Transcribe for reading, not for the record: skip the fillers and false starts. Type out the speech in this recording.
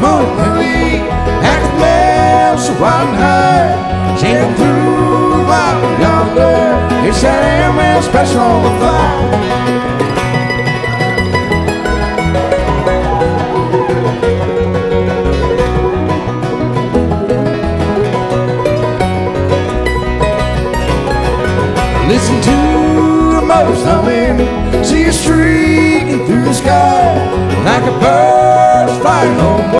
moonly, and the bells so wide and high, singing through out yonder. It's that airman special on the fly. Listen to the motors humming, see you streaking through the sky like a bird flying home.